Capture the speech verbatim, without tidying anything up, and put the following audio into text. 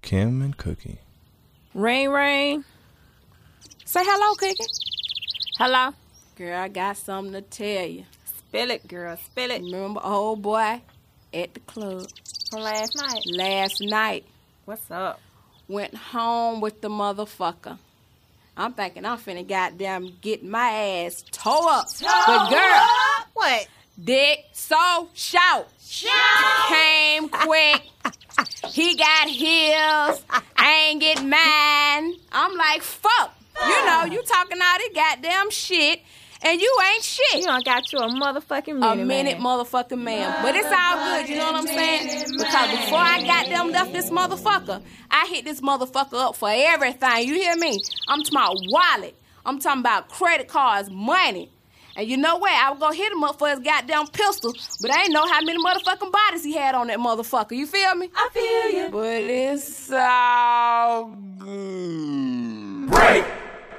Kim and Cookie. Ring, ring. Say hello, Cookie. Hello. Girl, I got something to tell you. Spill it, girl. Spill it. Remember old boy at the club? From last night? Last night. What's up? Went home with the motherfucker. I'm thinking I'm finna goddamn get my ass toe up. Toe but girl, up? What? Dick so shout. Shout. Came quick. He got heels. I ain't get mine. I'm like, fuck. You know, you talking all this goddamn shit, and you ain't shit. You done got you a motherfucking minute, A minute man. motherfucking man. But it's all good, you know what I'm saying? Because before I got them left this motherfucker, I hit this motherfucker up for everything. You hear me? I'm talking about wallet. I'm talking about credit cards, money. And you know what? I was gonna hit him up for his goddamn pistol, but I ain't know how many motherfucking bodies he had on that motherfucker. You feel me? I feel you. But it's all good.